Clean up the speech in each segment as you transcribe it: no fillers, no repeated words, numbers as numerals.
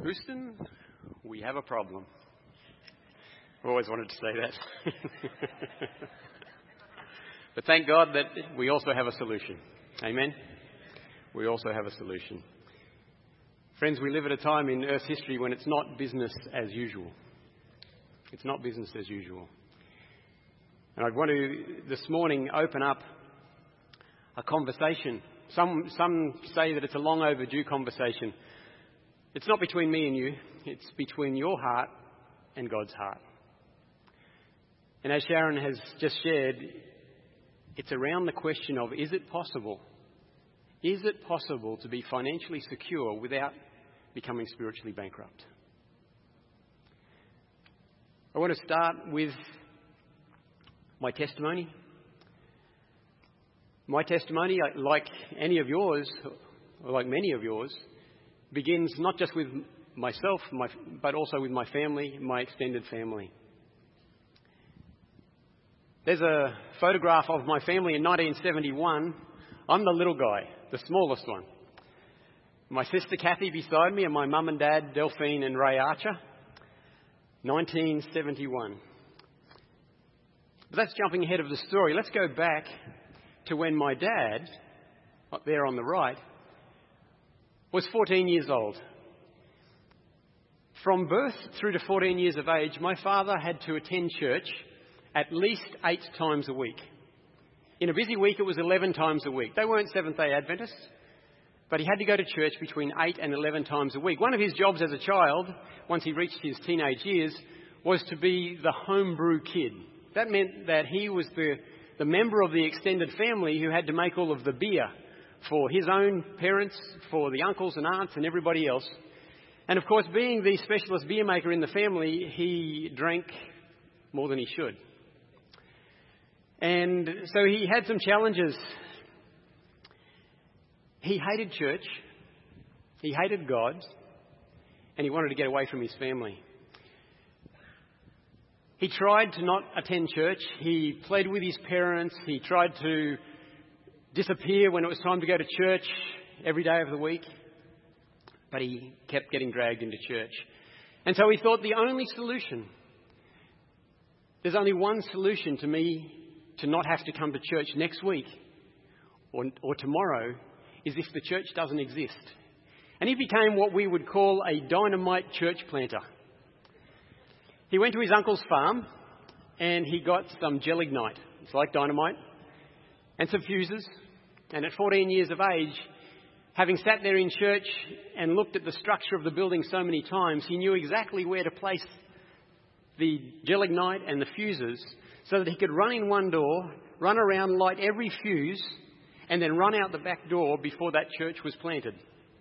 Houston, we have a problem. I've always wanted to say that. But thank God that we also have a solution. Amen? We also have a solution. Friends, we live at a time in Earth's history when it's not business as usual. It's not business as usual. And I'd want to, this morning, open up a conversation. Some say that it's a long overdue conversation. It's not between me and you. It's between your heart and God's heart. And as Sharon has just shared, it's around the question of, is it possible? Is it possible to be financially secure without becoming spiritually bankrupt? I want to start with my testimony. My testimony, like any of yours, or like many of yours, begins not just with myself, but also with my family, my extended family. There's a photograph of my family in 1971. I'm the little guy, the smallest one. My sister Kathy beside me and my mum and dad, Delphine and Ray Archer. 1971. But that's jumping ahead of the story. Let's go back to when my dad, up there on the right, was 14 years old. From birth through to 14 years of age, my father had to attend church at least 8 times a week. In a busy week, it was 11 times a week. They weren't Seventh-day Adventists, but he had to go to church between 8 and 11 times a week. One of his jobs as a child, once he reached his teenage years, was to be the homebrew kid. That meant that he was the member of the extended family who had to make all of the beer for his own parents, for the uncles and aunts and everybody else. And of course, being the specialist beer maker in the family, he drank more than he should. And so he had some challenges. He hated church, he hated God, and he wanted to get away from his family. He tried to not attend church. He pled with his parents. He tried to disappear when it was time to go to church every day of the week. But he kept getting dragged into church. And so he thought there's only one solution to me to not have to come to church next week or tomorrow, is if the church doesn't exist. And he became what we would call a dynamite church planter. He went to his uncle's farm and he got some gelignite. It's like dynamite. And some fuses. And at 14 years of age, having sat there in church and looked at the structure of the building so many times, he knew exactly where to place the gelignite and the fuses so that he could run in one door, run around, light every fuse, and then run out the back door before that church was planted.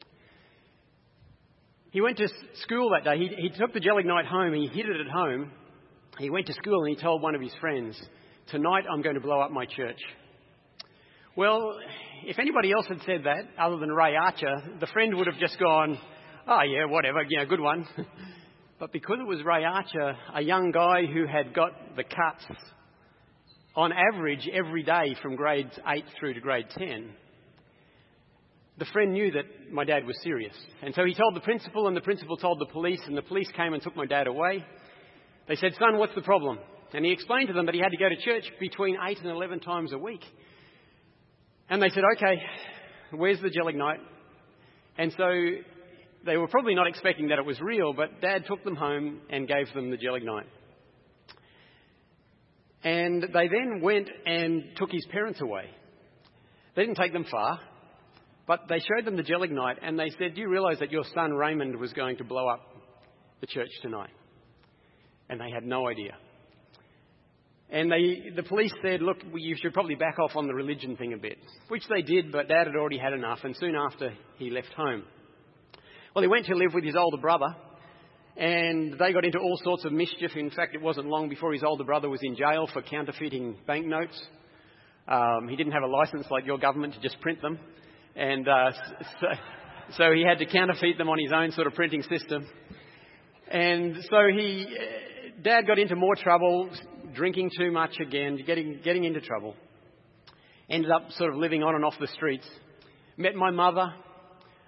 He went to school that day. He took the gelignite home. He hid it at home. He went to school and he told one of his friends, "Tonight I'm going to blow up my church." Well, if anybody else had said that, other than Ray Archer, the friend would have just gone, "Oh yeah, whatever, good one." But because it was Ray Archer, a young guy who had got the cuts on average every day from grades 8 through to grade 10, the friend knew that my dad was serious. And so he told the principal, and the principal told the police, and the police came and took my dad away. They said, "Son, what's the problem?" And he explained to them that he had to go to church between 8 and 11 times a week. And they said, "Okay, where's the gelignite?" And so they were probably not expecting that it was real, but Dad took them home and gave them the gelignite. And they then went and took his parents away. They didn't take them far, but they showed them the gelignite and they said, "Do you realise that your son Raymond was going to blow up the church tonight?" And they had no idea. And the police said, "Look, you should probably back off on the religion thing a bit," which they did, but Dad had already had enough, and soon after he left home. Well, he went to live with his older brother, and they got into all sorts of mischief. In fact, it wasn't long before his older brother was in jail for counterfeiting banknotes. He didn't have a license like your government to just print them, and so he had to counterfeit them on his own sort of printing system. And so Dad got into more trouble, drinking too much again, getting into trouble. Ended up sort of living on and off the streets. Met my mother.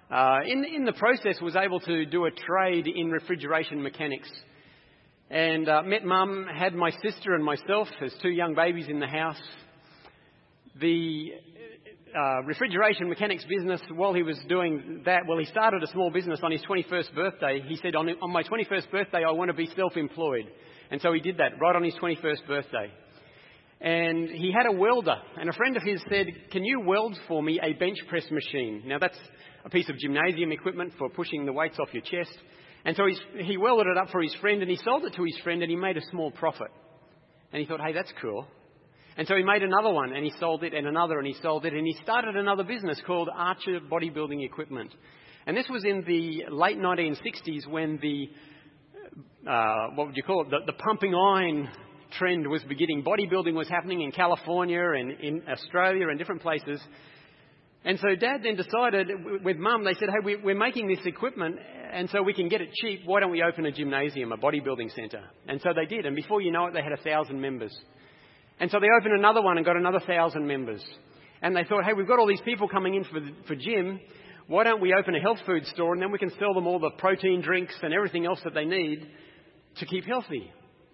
In the process, was able to do a trade in refrigeration mechanics. And met Mum, had my sister and myself as two young babies in the house. The refrigeration mechanics business, while he was doing that, well, he started a small business on his 21st birthday. He said, on my 21st birthday, I want to be self-employed. And so he did that right on his 21st birthday. And he had a welder, and a friend of his said, can you weld for me a bench press machine? Now, that's a piece of gymnasium equipment for pushing the weights off your chest. And so he welded it up for his friend, and he sold it to his friend, and he made a small profit. And he thought, hey, that's cool. And so he made another one, and he sold it, and another, and he sold it, and he started another business called Archer Bodybuilding Equipment. And this was in the late 1960s when the, what would you call it, the pumping iron trend was beginning. Bodybuilding was happening in California and in Australia and different places. And so Dad then decided, with Mum, they said, hey, we're making this equipment, and so we can get it cheap. Why don't we open a gymnasium, a bodybuilding centre? And so they did, and before you know it, they had 1,000 members. And so they opened another one and got another 1,000 members. And they thought, hey, we've got all these people coming in for gym. Why don't we open a health food store, and then we can sell them all the protein drinks and everything else that they need to keep healthy.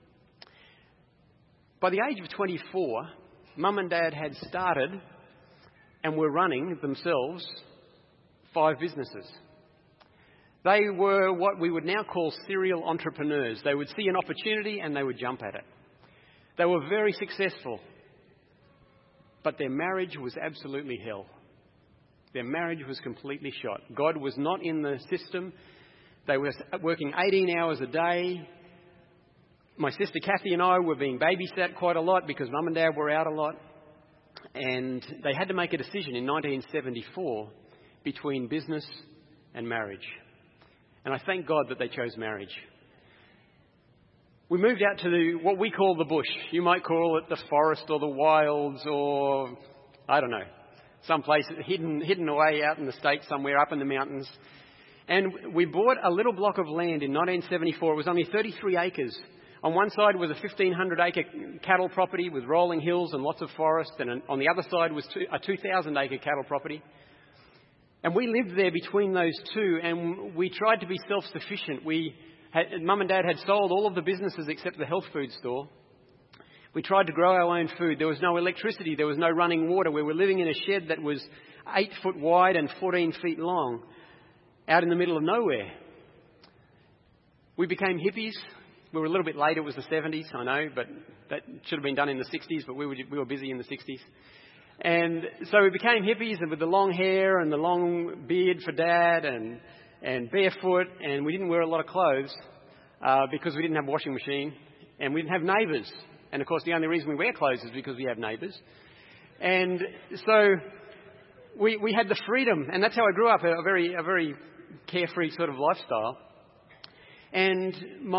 By the age of 24, Mum and Dad had started and were running themselves 5 businesses. They were what we would now call serial entrepreneurs. They would see an opportunity and they would jump at it. They were very successful, but their marriage was absolutely hell. Their marriage was completely shot. God was not in the system. They were working 18 hours a day. My sister Kathy and I were being babysat quite a lot because Mum and Dad were out a lot. And they had to make a decision in 1974 between business and marriage. And I thank God that they chose marriage. We moved out to what we call the bush. You might call it the forest or the wilds or, I don't know, someplace hidden away out in the States somewhere up in the mountains. And we bought a little block of land in 1974. It was only 33 acres. On one side was a 1,500-acre cattle property with rolling hills and lots of forest, and on the other side was a 2,000-acre cattle property. And we lived there between those two, and we tried to be self-sufficient. Mum and Dad had sold all of the businesses except the health food store. We tried to grow our own food. There was no electricity. There was no running water. We were living in a shed that was 8 foot wide and 14 feet long, out in the middle of nowhere. We became hippies. We were a little bit late. It was the 70s, I know, but that should have been done in the 60s, but we were busy in the 60s. And so we became hippies, and with the long hair and the long beard for Dad and barefoot, and we didn't wear a lot of clothes because we didn't have a washing machine, and we didn't have neighbours. And, of course, the only reason we wear clothes is because we have neighbours. And so we had the freedom, and that's how I grew up, a very carefree sort of lifestyle. And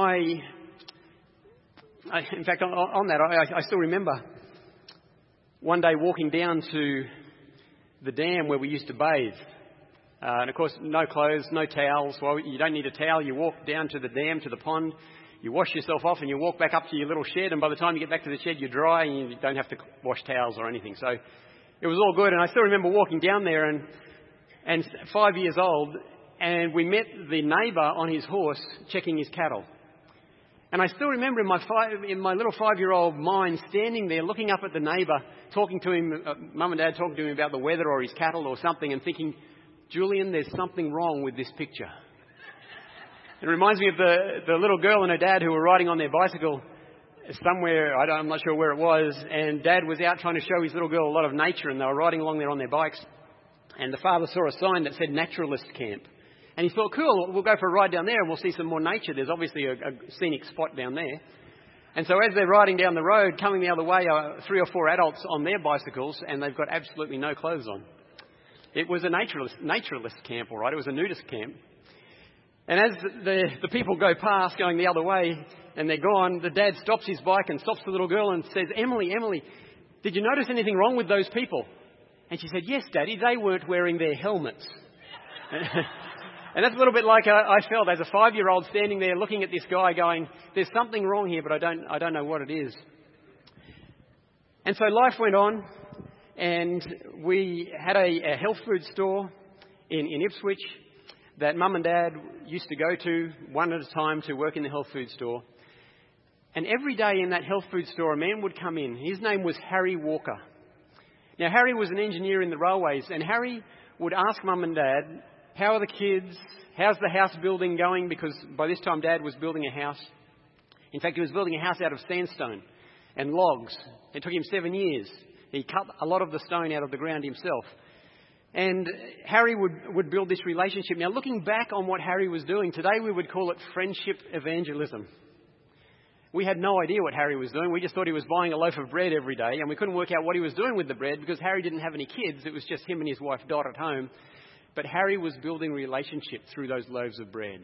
in fact, on that, I still remember one day walking down to the dam where we used to bathe. And of course, no clothes, no towels. Well, you don't need a towel. You walk down to the dam, to the pond, you wash yourself off, and you walk back up to your little shed. And by the time you get back to the shed, you're dry and you don't have to wash towels or anything. So it was all good. And I still remember walking down there and 5 years old, and we met the neighbour on his horse checking his cattle. And I still remember in my little 5-year-old mind standing there looking up at the neighbour, talking to him, Mum and Dad talking to him about the weather or his cattle or something, and thinking, Julian, there's something wrong with this picture. It reminds me of the little girl and her dad who were riding on their bicycle somewhere, I'm not sure where it was, and Dad was out trying to show his little girl a lot of nature, and they were riding along there on their bikes, and the father saw a sign that said naturalist camp. And he thought, cool, we'll go for a ride down there and we'll see some more nature. There's obviously a scenic spot down there. And so as they're riding down the road, coming the other way are 3 or 4 adults on their bicycles, and they've got absolutely no clothes on. It was a naturalist camp, all right. It was a nudist camp. And as the people go past going the other way and they're gone, the dad stops his bike and stops the little girl and says, Emily, did you notice anything wrong with those people? And she said, yes, Daddy, they weren't wearing their helmets. And that's a little bit like I felt as a 5-year-old standing there looking at this guy going, there's something wrong here, but I don't know what it is. And so life went on, and we had a health food store in Ipswich, that Mum and Dad used to go to one at a time to work in the health food store. And every day in that health food store, a man would come in. His name was Harry Walker. Now, Harry was an engineer in the railways, and Harry would ask Mum and Dad, how are the kids? How's the house building going? Because by this time, Dad was building a house. In fact, he was building a house out of sandstone and logs. It took him 7 years. He cut a lot of the stone out of the ground himself. And Harry would build this relationship. Now, looking back on what Harry was doing, today we would call it friendship evangelism. We had no idea what Harry was doing. We just thought he was buying a loaf of bread every day, and we couldn't work out what he was doing with the bread because Harry didn't have any kids. It was just him and his wife Dot at home. But Harry was building relationship through those loaves of bread.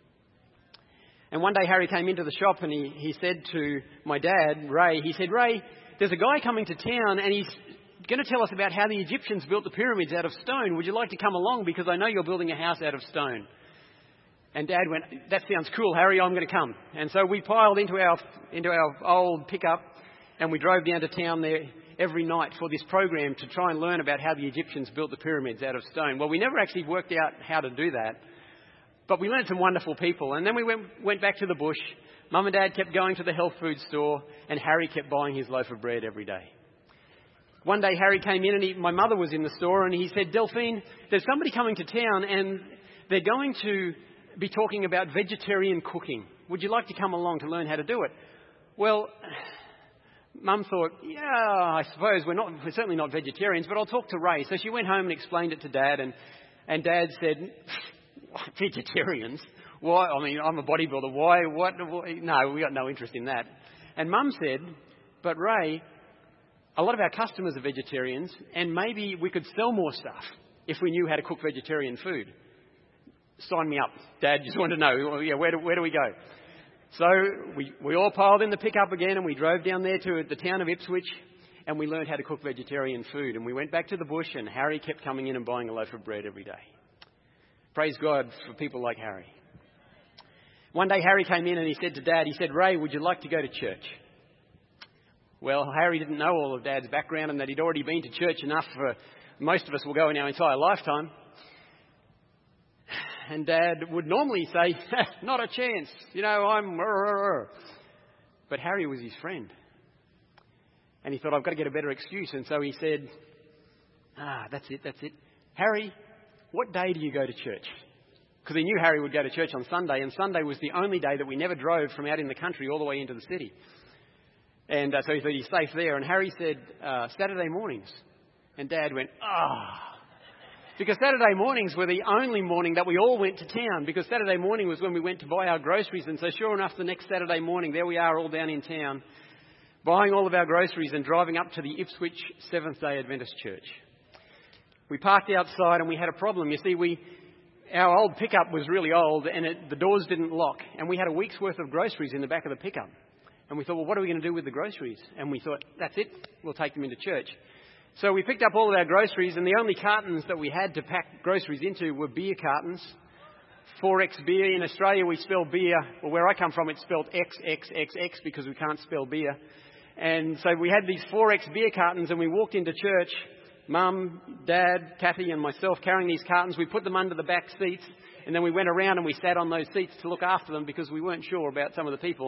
And one day Harry came into the shop and he said to my dad, Ray, he said, Ray, there's a guy coming to town and he's going to tell us about how the Egyptians built the pyramids out of stone. Would you like to come along? Because I know you're building a house out of stone. And Dad went, that sounds cool, Harry, I'm going to come. And so we piled into our old pickup and we drove down to town there every night for this program to try and learn about how the Egyptians built the pyramids out of stone. Well, we never actually worked out how to do that, but we learned some wonderful people. And then we went back to the bush. Mum and Dad kept going to the health food store and Harry kept buying his loaf of bread every day. One day Harry came in and my mother was in the store and he said, Delphine, there's somebody coming to town and they're going to be talking about vegetarian cooking. Would you like to come along to learn how to do it? Well, Mum thought, yeah, I suppose we're certainly not vegetarians, but I'll talk to Ray. So she went home and explained it to Dad and Dad said, vegetarians? Why? I mean, I'm a bodybuilder. Why? What? No, we got no interest in that. And Mum said, but Ray, a lot of our customers are vegetarians and maybe we could sell more stuff if we knew how to cook vegetarian food. Sign me up. Dad just wanted to know, yeah, where do we go? So we all piled in the pickup again and we drove down there to the town of Ipswich and we learned how to cook vegetarian food. And we went back to the bush and Harry kept coming in and buying a loaf of bread every day. Praise God for people like Harry. One day Harry came in and he said to Dad, he said, Ray, would you like to go to church? Well, Harry didn't know all of Dad's background and that he'd already been to church enough for most of us will go in our entire lifetime. And Dad would normally say, not a chance, I'm... But Harry was his friend. And he thought, I've got to get a better excuse. And so he said, that's it. Harry, what day do you go to church? Because he knew Harry would go to church on Sunday, and Sunday was the only day that we never drove from out in the country all the way into the city. And so he thought he's safe there. And Harry said, Saturday mornings. And Dad went, Because Saturday mornings were the only morning that we all went to town, because Saturday morning was when we went to buy our groceries. And so sure enough, the next Saturday morning, there we are all down in town, buying all of our groceries and driving up to the Ipswich Seventh-day Adventist Church. We parked outside and we had a problem. You see, our old pickup was really old and the doors didn't lock. And we had a week's worth of groceries in the back of the pickup. And we thought, well, what are we going to do with the groceries? And we thought, that's it, we'll take them into church. So we picked up all of our groceries, and the only cartons that we had to pack groceries into were beer cartons. 4X beer. In Australia, we spell beer. Well, where I come from, it's spelled XXXX because we can't spell beer. And so we had these 4X beer cartons, and we walked into church, Mum, Dad, Kathy, and myself carrying these cartons. We put them under the back seats, and then we went around and we sat on those seats to look after them because we weren't sure about some of the people.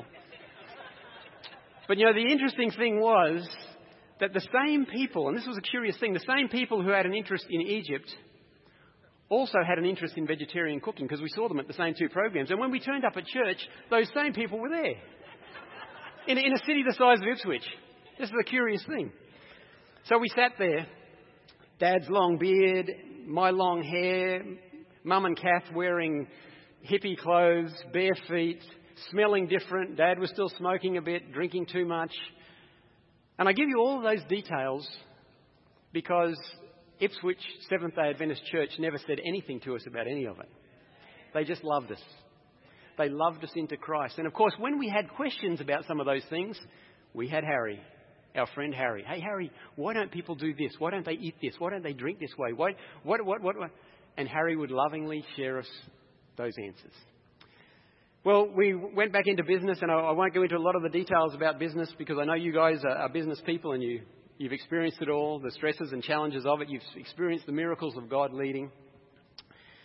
But, the interesting thing was that the same people, and this was a curious thing, the same people who had an interest in Egypt also had an interest in vegetarian cooking, because we saw them at the same two programs. And when we turned up at church, those same people were there. In a city the size of Ipswich. This is a curious thing. So we sat there, Dad's long beard, my long hair, Mum and Kath wearing hippie clothes, bare feet, smelling different. Dad was still smoking a bit, drinking too much. And I give you all of those details because Ipswich Seventh-day Adventist Church never said anything to us about any of it. They just loved us. They loved us into Christ. And of course, when we had questions about some of those things, we had Harry, our friend Harry. Hey, Harry, why don't people do this? Why don't they eat this? Why don't they drink this way? What? And Harry would lovingly share us those answers. Well, we went back into business, and I won't go into a lot of the details about business because I know you guys are business people and you've experienced it all, the stresses and challenges of it. You've experienced the miracles of God leading.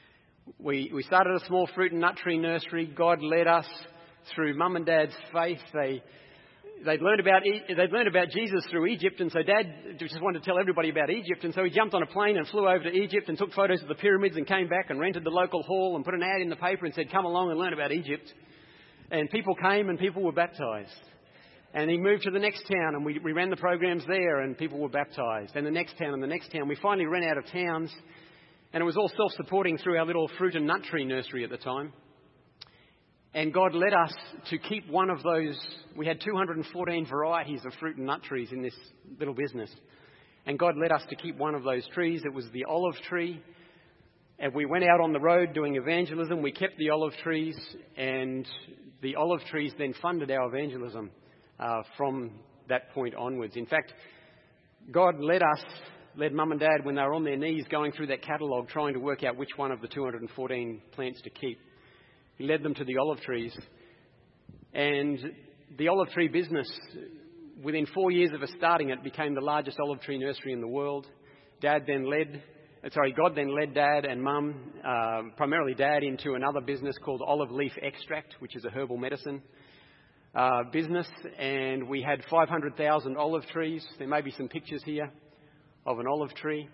We started a small fruit and nut tree nursery. God led us through Mum and Dad's faith. They'd learned about Jesus through Egypt, and so Dad just wanted to tell everybody about Egypt, and so he jumped on a plane and flew over to Egypt and took photos of the pyramids and came back and rented the local hall and put an ad in the paper and said, "Come along and learn about Egypt." And people came and people were baptised. And he moved to the next town and we ran the programs there and people were baptised. And the next town and the next town. We finally ran out of towns, and it was all self-supporting through our little fruit and nut tree nursery at the time. And God led us to keep one of those. We had 214 varieties of fruit and nut trees in this little business. And God led us to keep one of those trees. It was the olive tree. And we went out on the road doing evangelism. We kept the olive trees, and the olive trees then funded our evangelism from that point onwards. In fact, God led Mum and Dad when they were on their knees going through that catalogue trying to work out which one of the 214 plants to keep. He led them to the olive trees. And the olive tree business, within 4 years of us starting it, became the largest olive tree nursery in the world. God then led Dad and Mum, primarily Dad, into another business called Olive Leaf Extract, which is a herbal medicine business. And we had 500,000 olive trees. There may be some pictures here of an olive tree.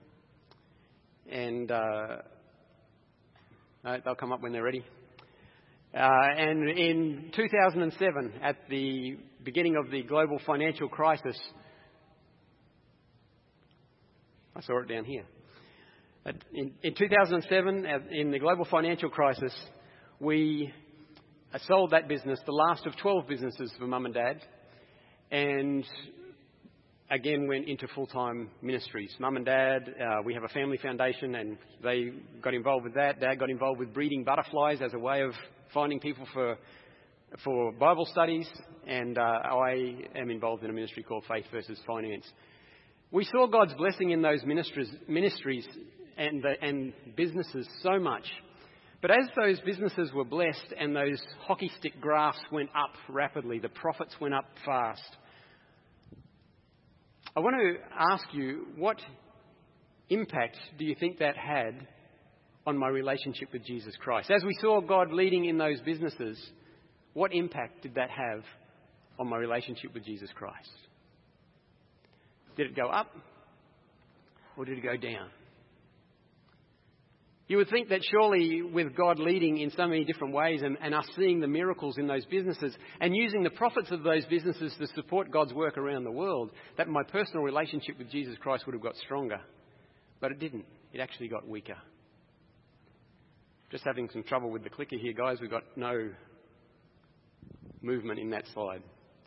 And they'll come up when they're ready. And in 2007, at the beginning of the global financial crisis, I saw it down here. In 2007, in the global financial crisis, we sold that business, the last of 12 businesses for Mum and Dad, and again went into full-time ministries. Mum and Dad, we have a family foundation, and they got involved with that. Dad got involved with breeding butterflies as a way of finding people for Bible studies, and I am involved in a ministry called Faith versus Finance. We saw God's blessing in those ministries and businesses so much. But as those businesses were blessed and those hockey stick graphs went up rapidly, the profits went up fast, I want to ask you, what impact do you think that had on my relationship with Jesus Christ? As we saw God leading in those businesses, what impact did that have on my relationship with Jesus Christ? Did it go up or did it go down? You would think that surely with God leading in so many different ways and us seeing the miracles in those businesses and using the profits of those businesses to support God's work around the world, that my personal relationship with Jesus Christ would have got stronger. But it didn't. It actually got weaker. Just having some trouble with the clicker here, guys. We've got no movement in that slide.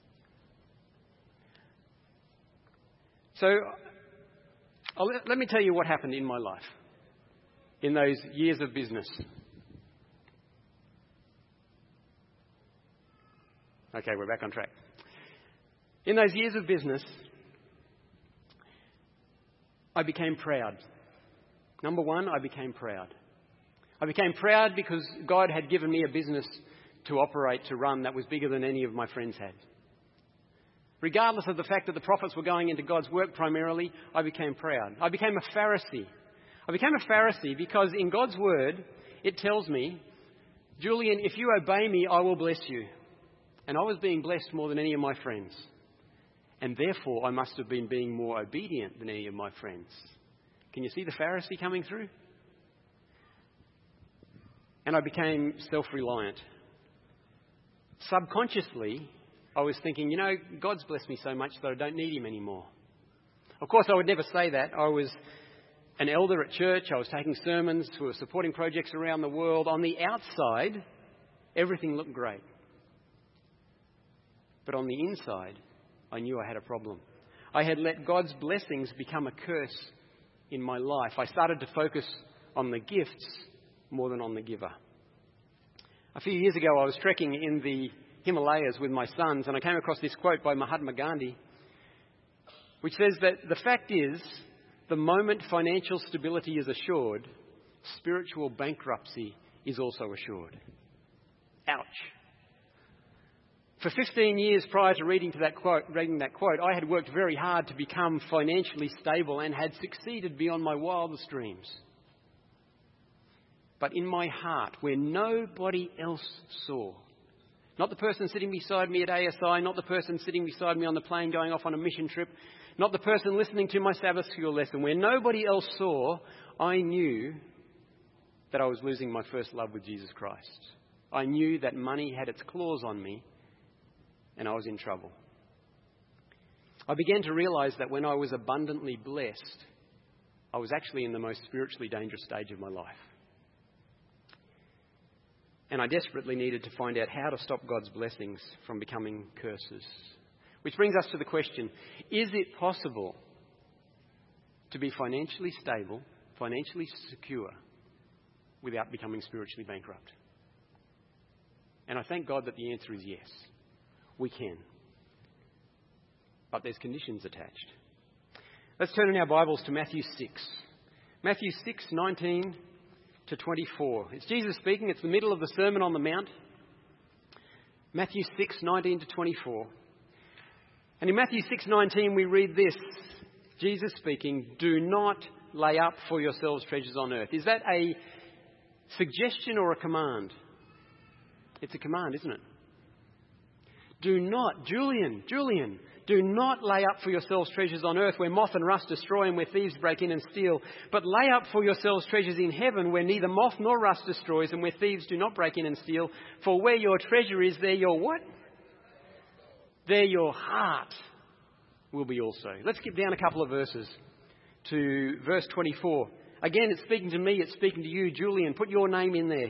So let me tell you what happened in my life in those years of business. Okay, we're back on track. In those years of business, I became proud. Number one, I became proud. I became proud because God had given me a business to operate, to run, that was bigger than any of my friends had. Regardless of the fact that the profits were going into God's work primarily, I became proud. I became a Pharisee. I became a Pharisee because in God's word, it tells me, Julian, if you obey me, I will bless you. And I was being blessed more than any of my friends. And therefore, I must have been being more obedient than any of my friends. Can you see the Pharisee coming through? And I became self-reliant. Subconsciously, I was thinking, God's blessed me so much that I don't need him anymore. Of course, I would never say that. I was an elder at church. I was taking sermons. We were supporting projects around the world. On the outside, everything looked great. But on the inside, I knew I had a problem. I had let God's blessings become a curse in my life. I started to focus on the gifts more than on the giver. A few years ago, I was trekking in the Himalayas with my sons, and I came across this quote by Mahatma Gandhi, which says that the fact is, the moment financial stability is assured, spiritual bankruptcy is also assured. Ouch. For 15 years prior to reading that quote, I had worked very hard to become financially stable and had succeeded beyond my wildest dreams. but in my heart, where nobody else saw. Not the person sitting beside me at ASI, not the person sitting beside me on the plane going off on a mission trip, not the person listening to my Sabbath school lesson. Where nobody else saw, I knew that I was losing my first love with Jesus Christ. I knew that money had its claws on me and I was in trouble. I began to realize that when I was abundantly blessed, I was actually in the most spiritually dangerous stage of my life. And I desperately needed to find out how to stop God's blessings from becoming curses. Which brings us to the question, is it possible to be financially stable, financially secure, without becoming spiritually bankrupt? And I thank God that the answer is yes. We can. But there's conditions attached. Let's turn in our Bibles to Matthew 6. Matthew 6:19 to 24. It's Jesus speaking. It's the middle of the Sermon on the Mount. Matthew 6:19 to 24. And in Matthew 6:19 we read this. Jesus speaking, do not lay up for yourselves treasures on earth. Is that a suggestion or a command? It's a command, isn't it? Do not, Julian, do not lay up for yourselves treasures on earth where moth and rust destroy and where thieves break in and steal. But lay up for yourselves treasures in heaven where neither moth nor rust destroys and where thieves do not break in and steal. For where your treasure is, there your what? There your heart will be also. Let's skip down a couple of verses to verse 24. Again, it's speaking to me, it's speaking to you, Julian. Put your name in there.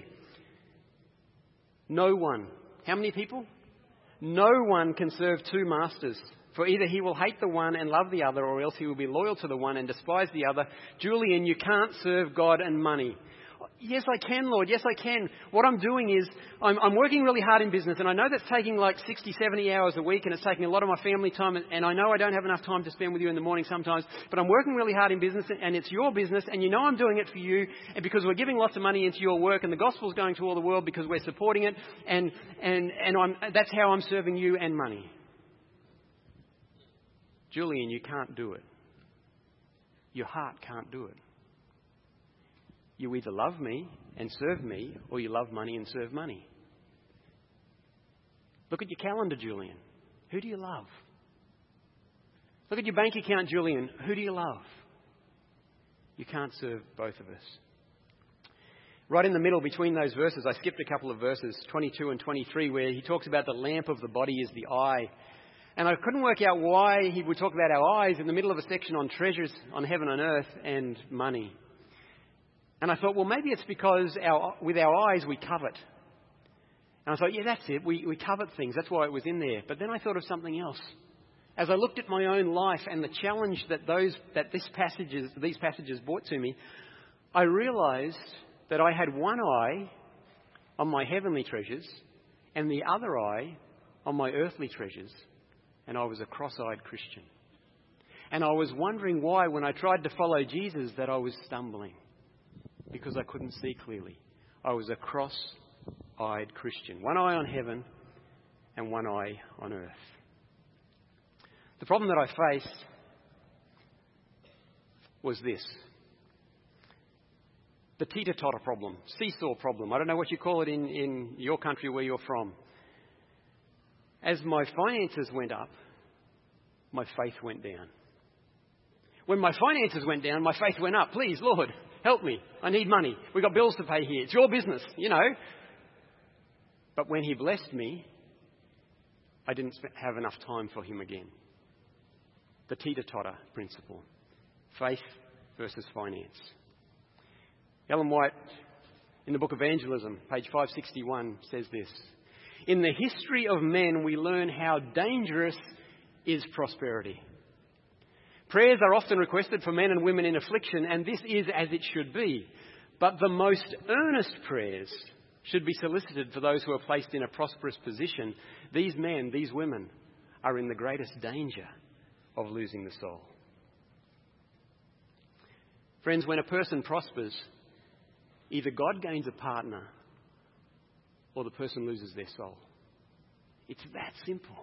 No one. How many people? No one can serve two masters, for either he will hate the one and love the other, or else he will be loyal to the one and despise the other. Julian, you can't serve God and money. Yes, I can, Lord. Yes, I can. What I'm doing is I'm working really hard in business, and I know that's taking like 60, 70 hours a week, and it's taking a lot of my family time, and I know I don't have enough time to spend with you in the morning sometimes, but I'm working really hard in business, and it's your business, and you know I'm doing it for you, and because we're giving lots of money into your work, and the gospel's going to all the world because we're supporting it, and that's how I'm serving you and money. Julian, you can't do it. Your heart can't do it. You either love me and serve me, or you love money and serve money. Look at your calendar, Julian. Who do you love? Look at your bank account, Julian. Who do you love? You can't serve both of us. Right in the middle between those verses, I skipped a couple of verses, 22 and 23, where he talks about the lamp of the body is the eye. And I couldn't work out why he would talk about our eyes in the middle of a section on treasures on heaven and earth and money. And I thought, well, maybe it's because with our eyes we covet. And I thought, yeah, that's it. We covet things. That's why it was in there. But then I thought of something else. As I looked at my own life and the challenge that these passages brought to me, I realised that I had one eye on my heavenly treasures and the other eye on my earthly treasures. And I was a cross-eyed Christian. And I was wondering why, when I tried to follow Jesus, that I was stumbling. Because I couldn't see clearly. I was a cross-eyed Christian. One eye on heaven and one eye on earth. The problem that I faced was this. The teeter-totter problem, seesaw problem. I don't know what you call it in your country where you're from. As my finances went up, my faith went down. When my finances went down, my faith went up. Please, Lord, help me. I need money. We've got bills to pay here. It's your business, you know. But when he blessed me, I didn't have enough time for him again. The teeter-totter principle. Faith versus finance. Ellen White, in the book Evangelism, page 561, says this. In the history of men, we learn how dangerous is prosperity. Prayers are often requested for men and women in affliction, and this is as it should be. But the most earnest prayers should be solicited for those who are placed in a prosperous position. These men, these women, are in the greatest danger of losing the soul. Friends, when a person prospers, either God gains a partner or the person loses their soul. It's that simple.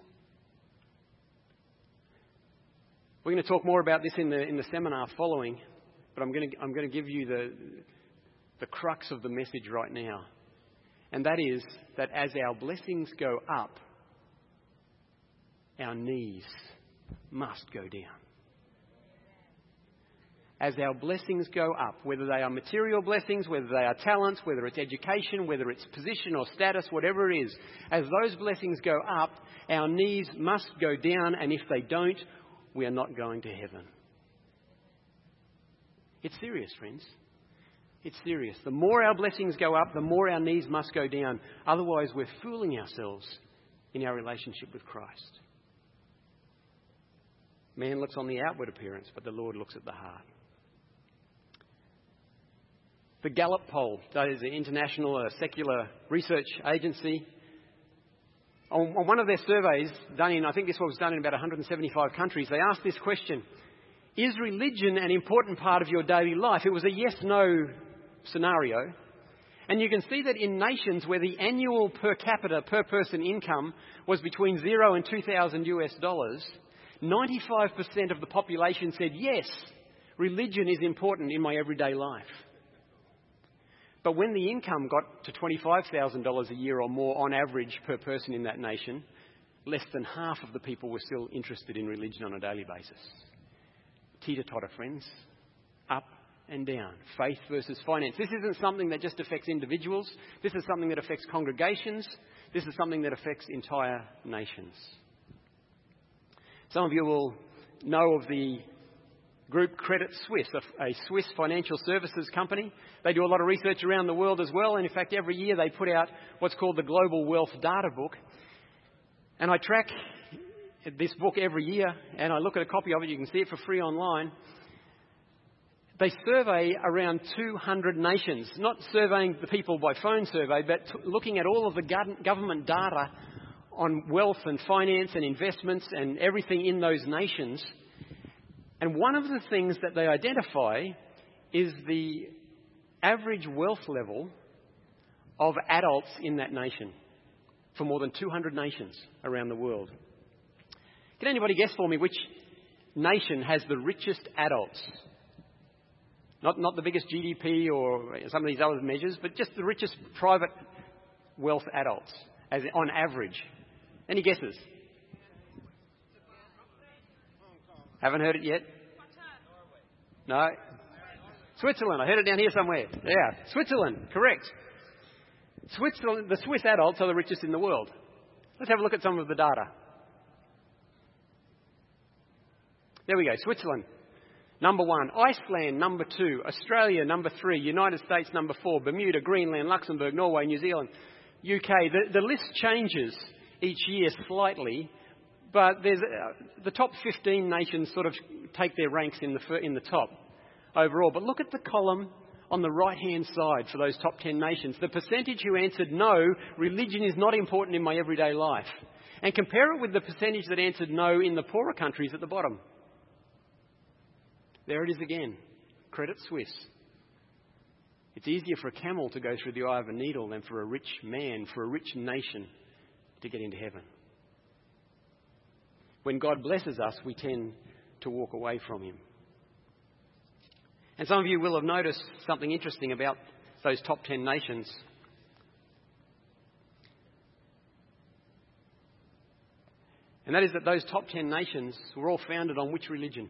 We're going to talk more about this in the seminar following, but I'm going to give you the the crux of the message right now. And that is that as our blessings go up, our knees must go down. As our blessings go up, whether they are material blessings, whether they are talents, whether it's education, whether it's position or status, whatever it is, as those blessings go up, our knees must go down, and if they don't, we are not going to heaven. It's serious, friends. It's serious. The more our blessings go up, the more our knees must go down. Otherwise, we're fooling ourselves in our relationship with Christ. Man looks on the outward appearance, but the Lord looks at the heart. The Gallup poll, that is an international secular research agency, on one of their surveys done in, I think this was done in about 175 countries, they asked this question: is religion an important part of your daily life? It was a yes-no scenario. And you can see that in nations where the annual per capita, per person income was between $0 and $2,000, 95% of the population said, yes, religion is important in my everyday life. But when the income got to $25,000 a year or more on average per person in that nation, less than half of the people were still interested in religion on a daily basis. Teeter-totter, friends. Up and down. Faith versus finance. This isn't something that just affects individuals. This is something that affects congregations. This is something that affects entire nations. Some of you will know of the group Credit Suisse, a Swiss financial services company. They do a lot of research around the world as well, and in fact every year they put out what's called the Global Wealth Data Book. And I track this book every year, and I look at a copy of it. You can see it for free online. They survey around 200 nations, not surveying the people by phone survey, but looking at all of the government data on wealth and finance and investments and everything in those nations. And one of the things that they identify is the average wealth level of adults in that nation for more than 200 nations around the world. Can anybody guess for me which nation has the richest adults? Not the biggest GDP or some of these other measures, but just the richest private wealth adults as on average. Any guesses? Haven't heard it yet? No? Switzerland. I heard it down here somewhere. Yeah, Switzerland. Correct. Switzerland, the Swiss adults are the richest in the world. Let's have a look at some of the data. There we go. Switzerland, number 1. Iceland, number 2. Australia, number 3. United States, number 4. Bermuda, Greenland, Luxembourg, Norway, New Zealand, UK. The list changes each year slightly, but there's the top 15 nations sort of take their ranks in the top overall. But look at the column on the right-hand side for those top 10 nations. The percentage who answered no, religion is not important in my everyday life. And compare it with the percentage that answered no in the poorer countries at the bottom. There it is again. Credit Suisse. It's easier for a camel to go through the eye of a needle than for a rich man, for a rich nation to get into heaven. When God blesses us, we tend to walk away from him. And some of you will have noticed something interesting about those top 10 nations. And that is that those top 10 nations were all founded on which religion?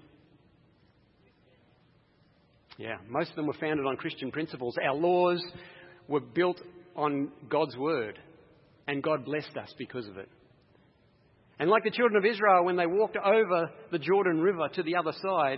Yeah, most of them were founded on Christian principles. Our laws were built on God's word, and God blessed us because of it. And like the children of Israel, when they walked over the Jordan River to the other side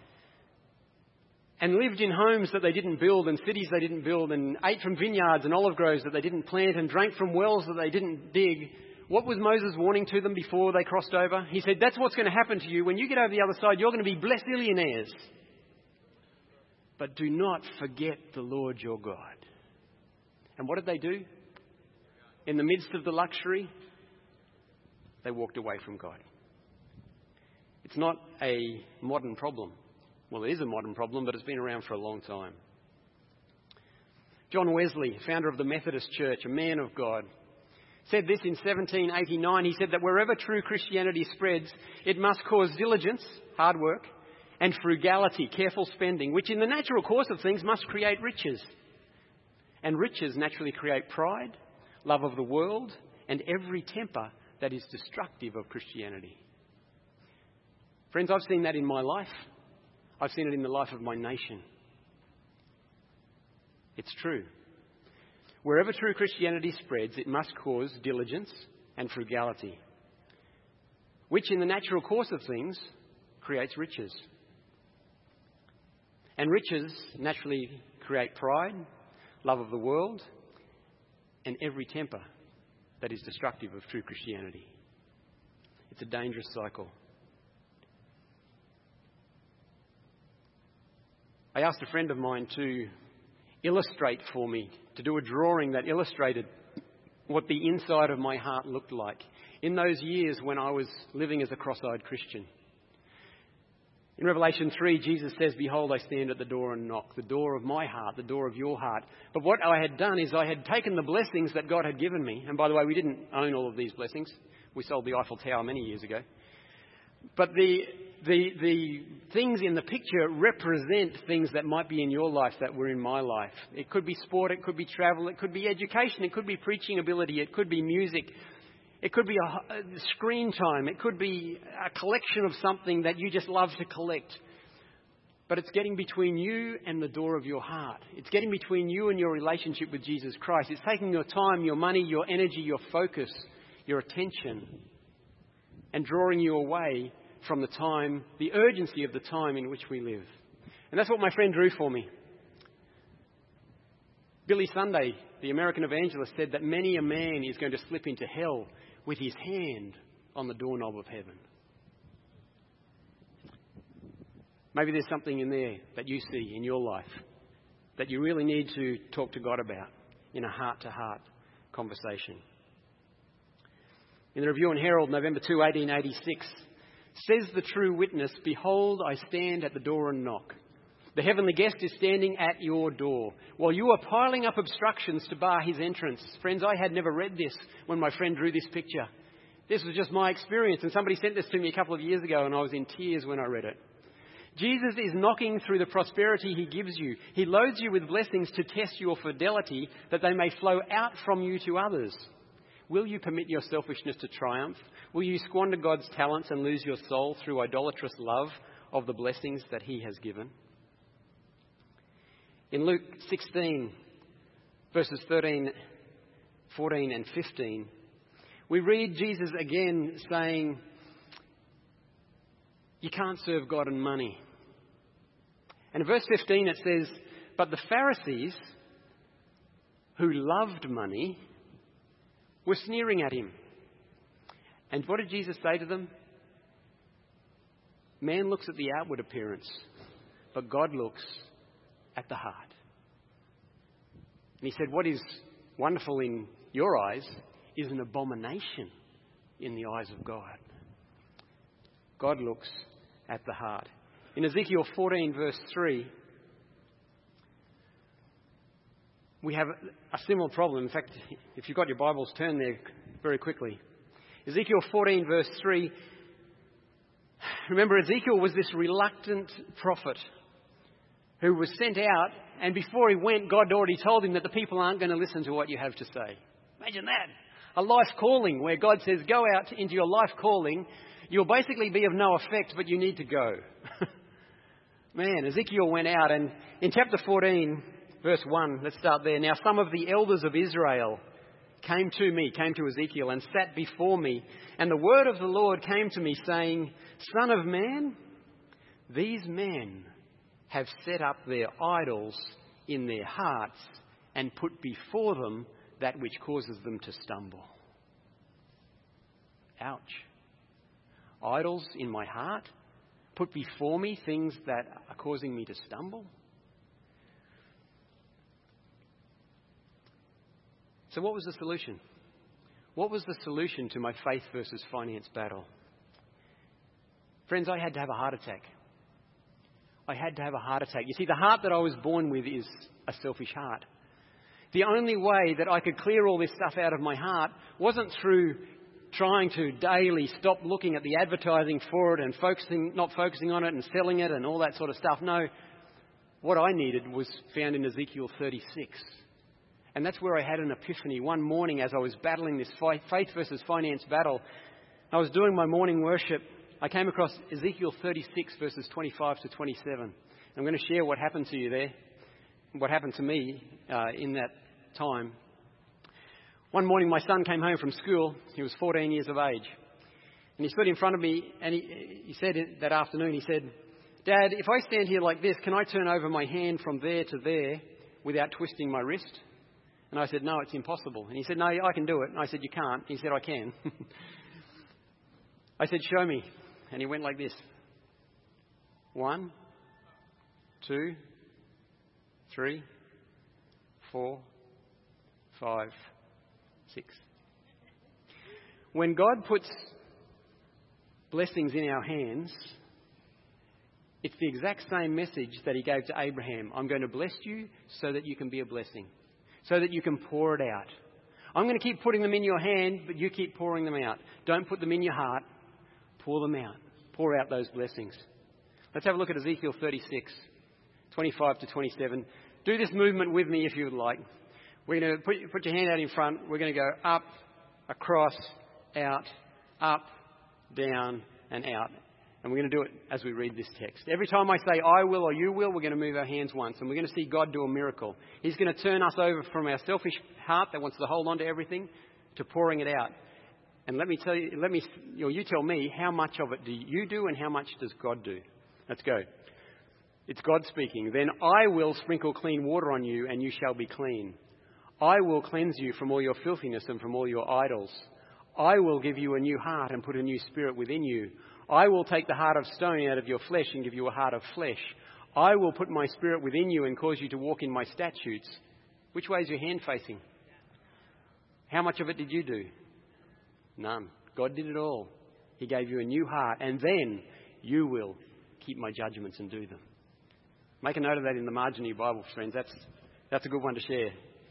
and lived in homes that they didn't build and cities they didn't build and ate from vineyards and olive groves that they didn't plant and drank from wells that they didn't dig, what was Moses warning to them before they crossed over? He said, that's what's going to happen to you. When you get over the other side, you're going to be blessillionaires. But do not forget the Lord your God. And what did they do? In the midst of the luxury, they walked away from God. It's not a modern problem. Well, it is a modern problem, but it's been around for a long time. John Wesley, founder of the Methodist Church, a man of God, said this in 1789. He said that wherever true Christianity spreads, it must cause diligence, hard work, and frugality, careful spending, which in the natural course of things must create riches. And riches naturally create pride, love of the world, and every temper that is destructive of Christianity. Friends, I've seen that in my life. I've seen it in the life of my nation. It's true. Wherever true Christianity spreads, it must cause diligence and frugality, which in the natural course of things creates riches. And riches naturally create pride, love of the world, and every temper that is destructive of true Christianity. It's a dangerous cycle. I asked a friend of mine to illustrate for me, to do a drawing that illustrated what the inside of my heart looked like in those years when I was living as a cross-eyed Christian. In Revelation 3, Jesus says, "Behold, I stand at the door and knock," the door of my heart, the door of your heart. But what I had done is I had taken the blessings that God had given me, and by the way, we didn't own all of these blessings. We sold the Eiffel Tower many years ago. But the things in the picture represent things that might be in your life that were in my life. It could be sport, it could be travel, it could be education, it could be preaching ability, it could be music, it could be a screen time, it could be a collection of something that you just love to collect. But it's getting between you and the door of your heart. It's getting between you and your relationship with Jesus Christ. It's taking your time, your money, your energy, your focus, your attention, and drawing you away from the time, the urgency of the time in which we live. And that's what my friend drew for me. Billy Sunday, the American evangelist, said that many a man is going to slip into hell with his hand on the doorknob of heaven. Maybe there's something in there that you see in your life that you really need to talk to God about in a heart-to-heart conversation. In the Review and Herald, November 2, 1886, says the true witness, "Behold, I stand at the door and knock. The heavenly guest is standing at your door, while you are piling up obstructions to bar his entrance." Friends, I had never read this when my friend drew this picture. This was just my experience, and somebody sent this to me a couple of years ago, and I was in tears when I read it. Jesus is knocking through the prosperity he gives you. He loads you with blessings to test your fidelity, that they may flow out from you to others. Will you permit your selfishness to triumph? Will you squander God's talents and lose your soul through idolatrous love of the blessings that he has given? In Luke 16, verses 13, 14 and 15, we read Jesus again saying, you can't serve God and money. And in verse 15 it says, "But the Pharisees, who loved money, were sneering at him." And what did Jesus say to them? Man looks at the outward appearance, but God looks at the heart. And he said, what is wonderful in your eyes is an abomination in the eyes of God. God looks at the heart. In Ezekiel 14, verse 3, we have a similar problem. In fact, if you've got your Bibles, turn there very quickly. Ezekiel 14, verse 3. Remember, Ezekiel was this reluctant prophet who was sent out, and before he went, God already told him that the people aren't going to listen to what you have to say. Imagine that. A life calling where God says, go out into your life calling. You'll basically be of no effect, but you need to go. Man, Ezekiel went out, and in chapter 14, verse 1, let's start there. Now some of the elders of Israel came to Ezekiel and sat before me. And the word of the Lord came to me saying, Son of man, these men have set up their idols in their hearts and put before them that which causes them to stumble. Ouch. Idols in my heart? Put before me things that are causing me to stumble? So what was the solution? What was the solution to my faith versus finance battle? Friends, I had to have a heart attack. I had to have a heart attack. You see, the heart that I was born with is a selfish heart. The only way that I could clear all this stuff out of my heart wasn't through trying to daily stop looking at the advertising for it and not focusing on it and selling it and all that sort of stuff. No, what I needed was found in Ezekiel 36. And that's where I had an epiphany. One morning as I was battling this faith versus finance battle, I was doing my morning worship. I came across Ezekiel 36 verses 25 to 27. I'm going to share what happened to you there, what happened to me in that time. One morning my son came home from school. He was 14 years of age. And he stood in front of me and he said that afternoon, he said, "Dad, if I stand here like this, can I turn over my hand from there to there without twisting my wrist?" And I said, "No, it's impossible." And he said, "No, I can do it." And I said, "You can't." He said, "I can." I said, "Show me." And he went like this. 1, 2, 3, 4, 5, 6. When God puts blessings in our hands, it's the exact same message that he gave to Abraham. I'm going to bless you so that you can be a blessing, so that you can pour it out. I'm going to keep putting them in your hand, but you keep pouring them out. Don't put them in your heart. Pour them out. Pour out those blessings. Let's have a look at Ezekiel 36, 25 to 27. Do this movement with me if you would like. We're going to put your hand out in front. We're going to go up, across, out, up, down, and out. And we're going to do it as we read this text. Every time I say I will or you will, we're going to move our hands once. And we're going to see God do a miracle. He's going to turn us over from our selfish heart that wants to hold on to everything to pouring it out. And let me tell you, you tell me, how much of it do you do and how much does God do? Let's go. It's God speaking. Then I will sprinkle clean water on you and you shall be clean. I will cleanse you from all your filthiness and from all your idols. I will give you a new heart and put a new spirit within you. I will take the heart of stone out of your flesh and give you a heart of flesh. I will put my spirit within you and cause you to walk in my statutes. Which way is your hand facing? How much of it did you do? None. God did it all. He gave you a new heart, and then you will keep my judgments and do them. Make a note of that in the margin of your Bible, friends. That's a good one to share.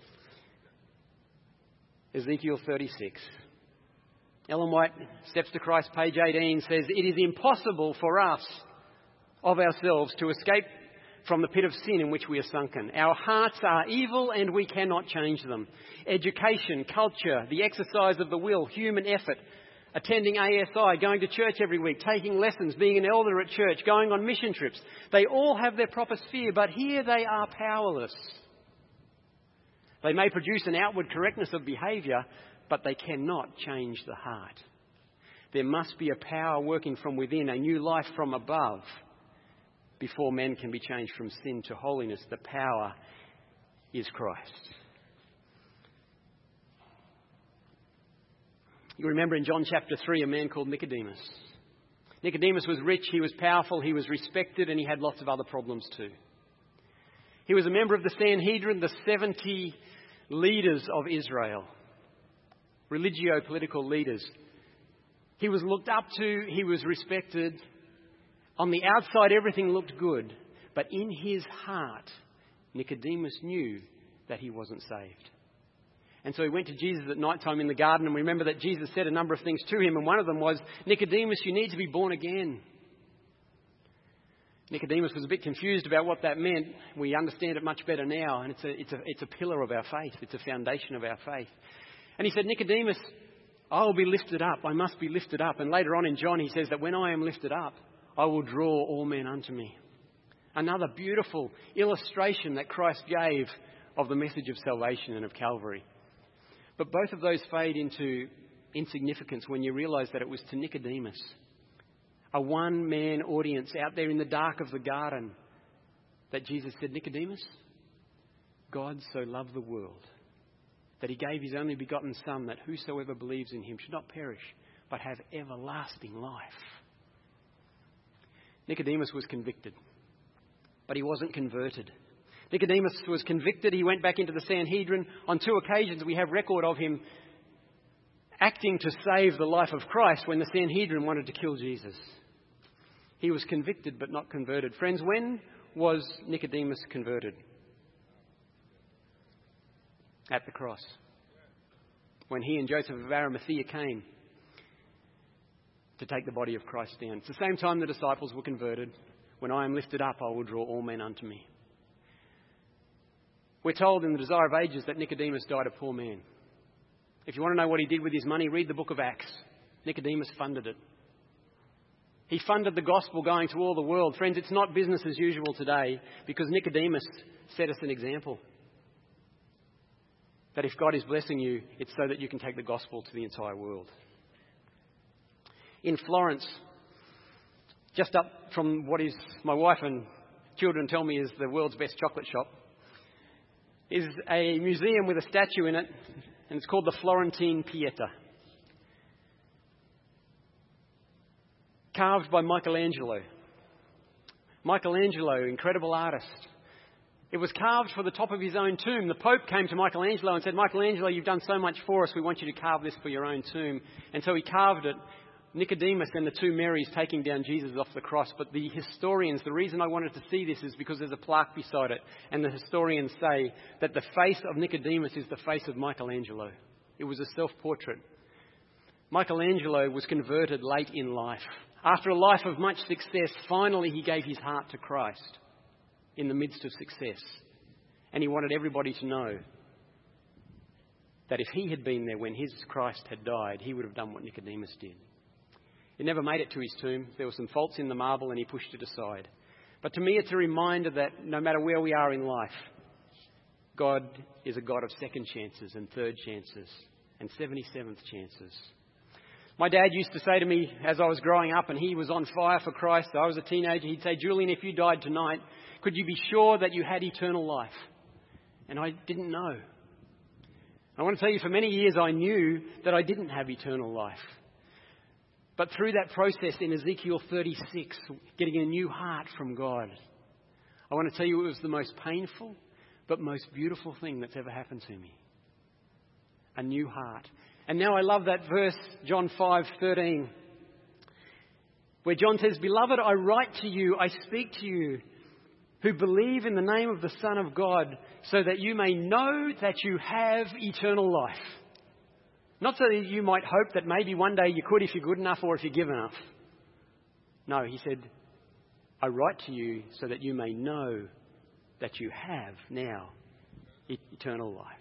Ezekiel 36. Ellen White, Steps to Christ, page 18, says, "It is impossible for us of ourselves to escape from the pit of sin in which we are sunken. Our hearts are evil and we cannot change them. Education, culture, the exercise of the will, human effort, attending ASI, going to church every week, taking lessons, being an elder at church, going on mission trips. They all have their proper sphere, but here they are powerless. They may produce an outward correctness of behaviour, but they cannot change the heart. There must be a power working from within, a new life from above, before men can be changed from sin to holiness. The power is Christ." You remember in John chapter 3, a man called Nicodemus. Nicodemus was rich, he was powerful, he was respected, and he had lots of other problems too. He was a member of the Sanhedrin, the 70 leaders of Israel, religio-political leaders. He was looked up to, he was respected. On the outside, everything looked good, but in his heart, Nicodemus knew that he wasn't saved. And so he went to Jesus at night time in the garden, and we remember that Jesus said a number of things to him, and one of them was, "Nicodemus, you need to be born again." Nicodemus was a bit confused about what that meant. We understand it much better now, and it's a pillar of our faith. It's a foundation of our faith. And he said, "Nicodemus, I will be lifted up. I must be lifted up." And later on in John, he says that when I am lifted up, I will draw all men unto me. Another beautiful illustration that Christ gave of the message of salvation and of Calvary. But both of those fade into insignificance when you realise that it was to Nicodemus, a one-man audience out there in the dark of the garden, that Jesus said, "Nicodemus, God so loved the world that he gave his only begotten Son, that whosoever believes in him should not perish, but have everlasting life." Nicodemus was convicted, but he wasn't converted. Nicodemus was convicted. He went back into the Sanhedrin. On 2 occasions we have record of him acting to save the life of Christ when the Sanhedrin wanted to kill Jesus. He was convicted but not converted. Friends, when was Nicodemus converted? At the cross. When he and Joseph of Arimathea came to take the body of Christ down. It's the same time the disciples were converted. When I am lifted up, I will draw all men unto me. We're told in the Desire of Ages that Nicodemus died a poor man. If you want to know what he did with his money, read the book of Acts. Nicodemus funded it. He funded the gospel going to all the world. Friends, it's not business as usual today because Nicodemus set us an example. That if God is blessing you, it's so that you can take the gospel to the entire world. In Florence, just up from what is my wife and children tell me is the world's best chocolate shop, is a museum with a statue in it, and it's called the Florentine Pieta. Carved by Michelangelo. Michelangelo, incredible artist. It was carved for the top of his own tomb. The Pope came to Michelangelo and said, Michelangelo, you've done so much for us, we want you to carve this for your own tomb. And so he carved it. Nicodemus and the two Marys taking down Jesus off the cross. But the historians, the reason I wanted to see this is because there's a plaque beside it. And the historians say that the face of Nicodemus is the face of Michelangelo. It was a self-portrait. Michelangelo was converted late in life. After a life of much success, finally he gave his heart to Christ in the midst of success. And he wanted everybody to know that if he had been there when his Christ had died, he would have done what Nicodemus did. It never made it to his tomb. There were some faults in the marble and he pushed it aside. But to me, it's a reminder that no matter where we are in life, God is a God of second chances and third chances and 77th chances. My dad used to say to me as I was growing up and he was on fire for Christ, I was a teenager, he'd say, Julian, if you died tonight, could you be sure that you had eternal life? And I didn't know. I want to tell you, for many years I knew that I didn't have eternal life. But through that process in Ezekiel 36, getting a new heart from God, I want to tell you it was the most painful but most beautiful thing that's ever happened to me. A new heart. And now I love that verse, John 5:13, where John says, Beloved, I write to you, I speak to you, who believe in the name of the Son of God, so that you may know that you have eternal life. Not so that you might hope that maybe one day you could if you're good enough or if you give enough. No, he said, I write to you so that you may know that you have now eternal life.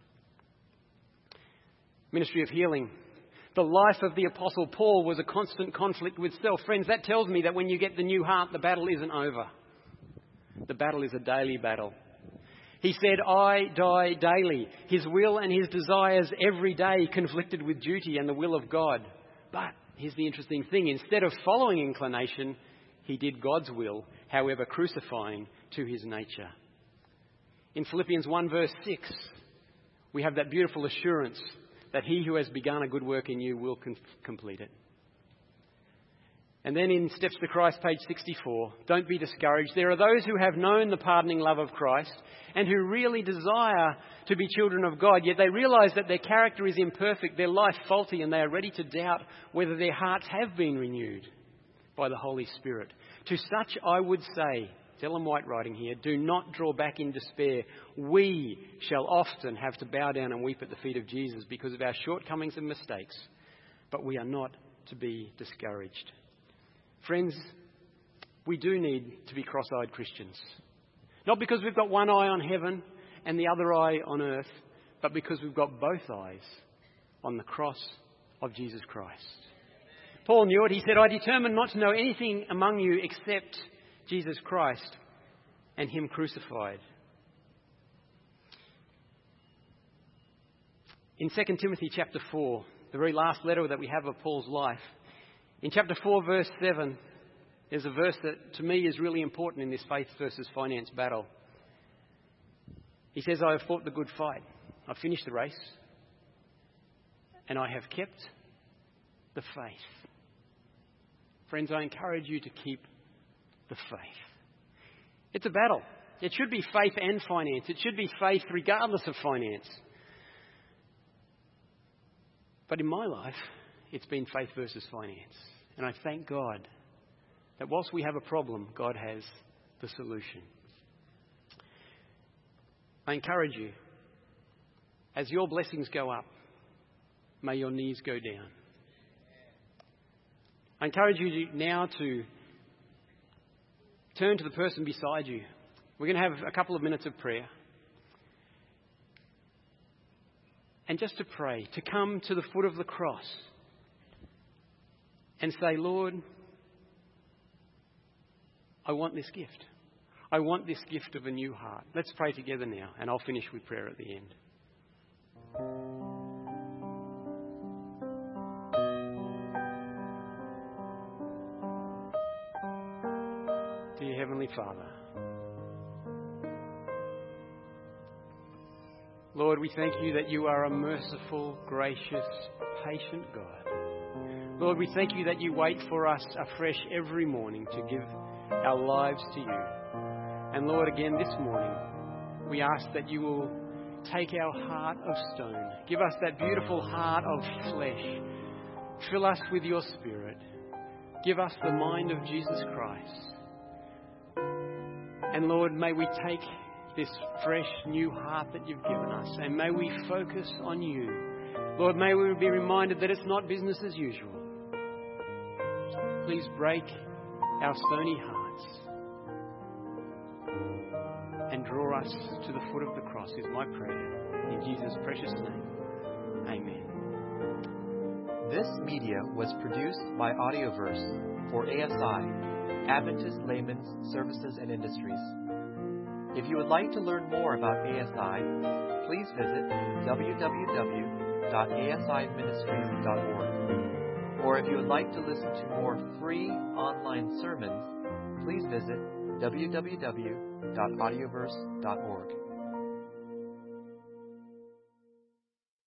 Ministry of healing. The life of the Apostle Paul was a constant conflict with self. Friends, that tells me that when you get the new heart, the battle isn't over. The battle is a daily battle. He said, I die daily. His will and his desires every day conflicted with duty and the will of God. But here's the interesting thing. Instead of following inclination, he did God's will, however crucifying to his nature. In Philippians 1 verse 6, we have that beautiful assurance that he who has begun a good work in you will complete it. And then in Steps to Christ, page 64, don't be discouraged. There are those who have known the pardoning love of Christ and who really desire to be children of God, yet they realise that their character is imperfect, their life faulty, and they are ready to doubt whether their hearts have been renewed by the Holy Spirit. To such I would say, it's Ellen White writing here, do not draw back in despair. We shall often have to bow down and weep at the feet of Jesus because of our shortcomings and mistakes, but we are not to be discouraged. Friends, we do need to be cross-eyed Christians. Not because we've got one eye on heaven and the other eye on earth, but because we've got both eyes on the cross of Jesus Christ. Paul knew it. He said, I determined not to know anything among you except Jesus Christ and him crucified. In 2 Timothy chapter 4, the very last letter that we have of Paul's life, in chapter 4 verse 7, there's a verse that to me is really important in this faith versus finance battle. He says, I have fought the good fight. I've finished the race. And I have kept the faith. Friends, I encourage you to keep the faith. It's a battle. It should be faith and finance. It should be faith regardless of finance. But in my life, it's been faith versus finance. And I thank God that whilst we have a problem, God has the solution. I encourage you, as your blessings go up, may your knees go down. I encourage you now to turn to the person beside you. We're going to have a couple of minutes of prayer. and just to pray, to come to the foot of the cross and say, Lord, I want this gift. I want this gift of a new heart. Let's pray together now, and I'll finish with prayer at the end. Dear Heavenly Father, Lord, we thank you that you are a merciful, gracious, patient God. Lord, we thank you that you wait for us afresh every morning to give our lives to you. And Lord, again this morning, we ask that you will take our heart of stone, give us that beautiful heart of flesh, fill us with your Spirit, give us the mind of Jesus Christ. And Lord, may we take this fresh new heart that you've given us, and may we focus on you. Lord, may we be reminded that it's not business as usual. Please break our stony hearts and draw us to the foot of the cross is my prayer. In Jesus' precious name. Amen. This media was produced by Audioverse for ASI, Adventist Layman's Services and Industries. If you would like to learn more about ASI, please visit www.asiministries.org. Or if you would like to listen to more free online sermons, please visit www.audioverse.org.